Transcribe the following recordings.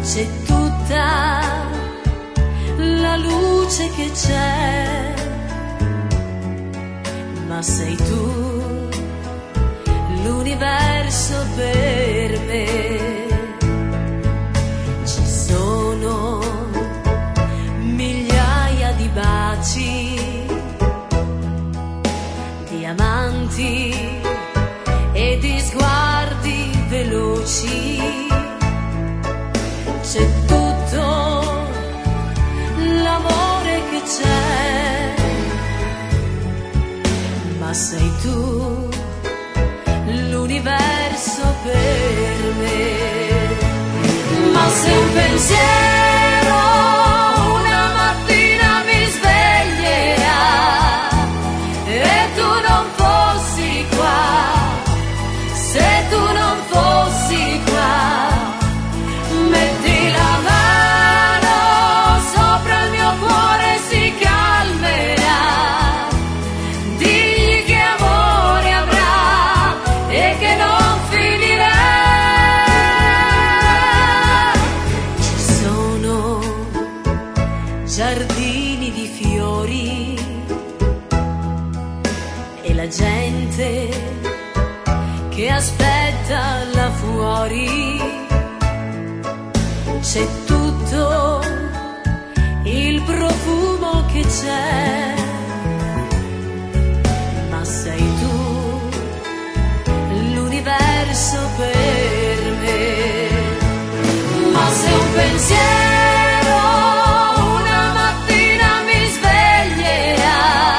c'è tutta la luce che c'è, ma sei tu l'universo per me. Ci sono migliaia di baci, diamanti e di sguardi veloci. C'è tutto l'amore che c'è, ma sei tu l'universo per me. Ma se un pensiero una mattina mi sveglierà e tu non fossi qua, se tu non fossi qua, metti la mano sopra il mio cuore, si calmerà. Digli che amore avrà e che non finirà. Ci sono giardini di fiori e la gente che aspetta là fuori. C'è tutto il profumo che c'è, ma sei tu l'universo per me. Ma se un pensiero una mattina mi sveglierà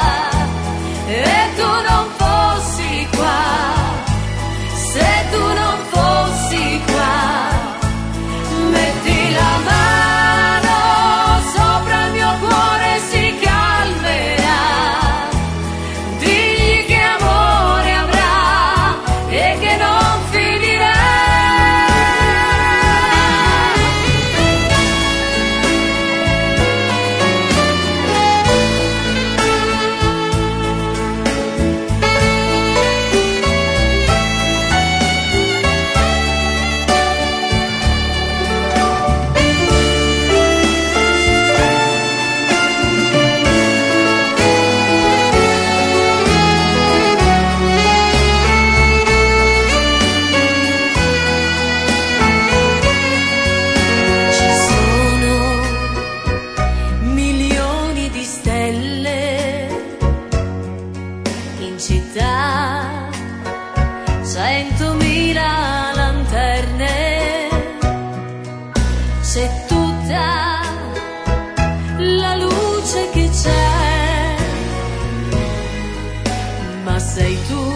e tu non fossi qua, se tu non fossi qua, metti la mano sopra il mio cuore, si calmerà. Digli che amore avrà e che non finirà. Ci sono milioni di stelle in città, 100.000 lanterne. C'è tutta la luce che c'è, ma sei tu